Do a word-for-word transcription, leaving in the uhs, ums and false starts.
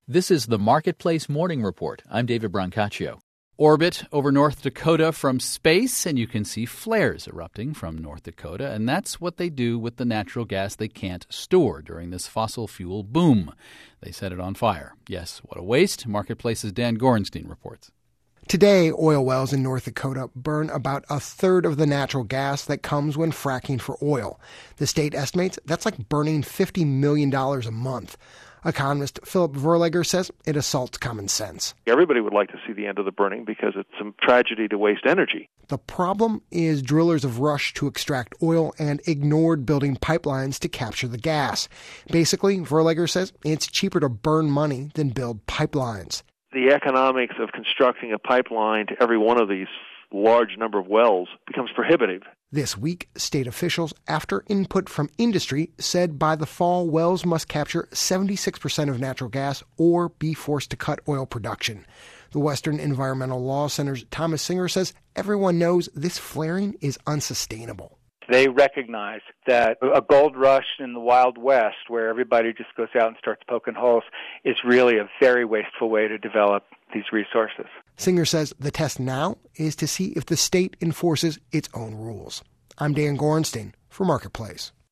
This is the Marketplace Morning Report. I'm David Brancaccio. Orbit over North Dakota from space, and you can see flares erupting from North Dakota, and that's what they do with the natural gas they can't store during this fossil fuel boom. They set it on fire. Yes, what a waste. Marketplace's Dan Gorenstein reports. Today, oil wells in North Dakota burn about a third of the natural gas that comes when fracking for oil. The state estimates that's like burning fifty million dollars a month. Economist Philip Verlager says it assaults common sense. Everybody would like to see the end of the burning because it's a tragedy to waste energy. The problem is drillers have rushed to extract oil and ignored building pipelines to capture the gas. Basically, Verlager says it's cheaper to burn money than build pipelines. The economics of constructing a pipeline to every one of these large number of wells becomes prohibitive. This week, state officials, after input from industry, said by the fall wells must capture seventy-six percent of natural gas or be forced to cut oil production. The Western Environmental Law Center's Thomas Singer says everyone knows this flaring is unsustainable. They recognize that a gold rush in the Wild West, where everybody just goes out and starts poking holes, is really a very wasteful way to develop these resources. Singer says the test now is to see if the state enforces its own rules. I'm Dan Gorenstein for Marketplace.